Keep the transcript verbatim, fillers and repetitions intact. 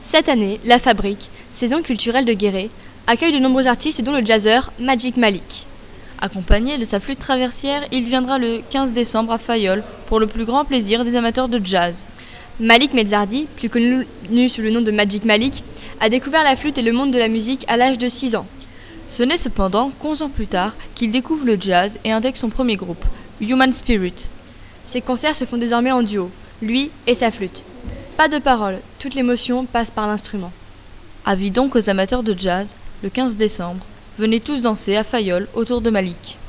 Cette année, La Fabrique, saison culturelle de Guéret, accueille de nombreux artistes dont le jazzeur Magic Malik. Accompagné de sa flûte traversière, il viendra le quinze décembre à Fayolle pour le plus grand plaisir des amateurs de jazz. Malik Mezzardi, plus connu sous le nom de Magic Malik, a découvert la flûte et le monde de la musique à l'âge de six ans. Ce n'est cependant qu'onze ans plus tard qu'il découvre le jazz et intègre son premier groupe, Human Spirit. Ses concerts se font désormais en duo, lui et sa flûte. Pas de paroles, toute l'émotion passe par l'instrument. Avis donc aux amateurs de jazz, le quinze décembre, venez tous danser à Fayolle autour de Malik.